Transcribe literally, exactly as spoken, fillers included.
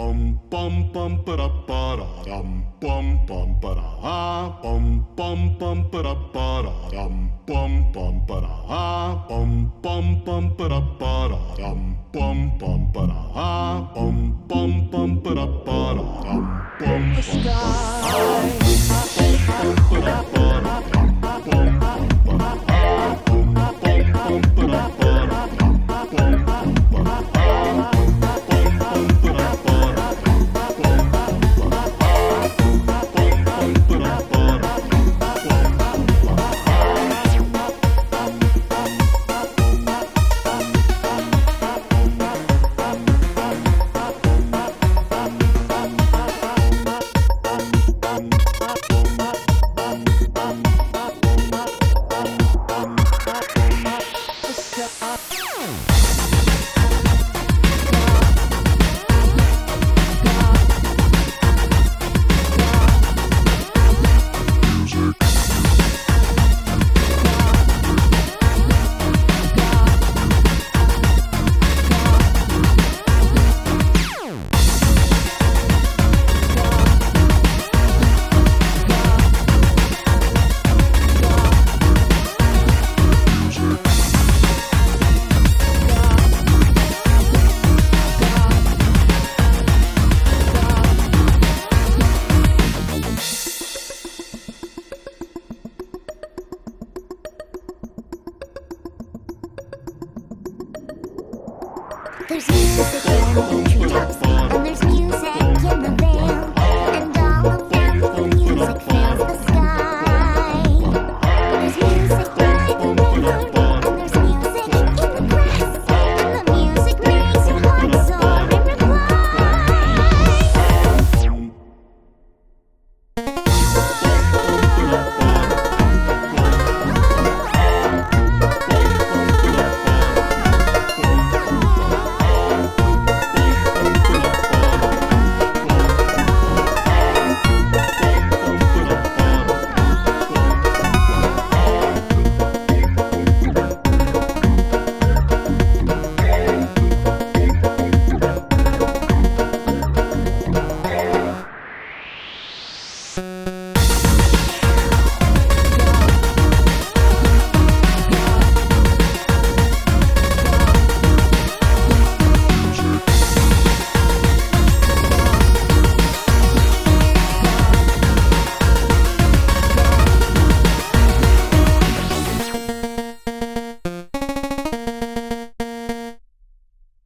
bum bum bum ba da ba da dum bum bum ba da ha bum bum bum ba da ba da dum bum bum ba da ha bum bum bum ba da ba da dum bum bum ba da ha bum bum bum ba da ba da dum bum bum ba da ha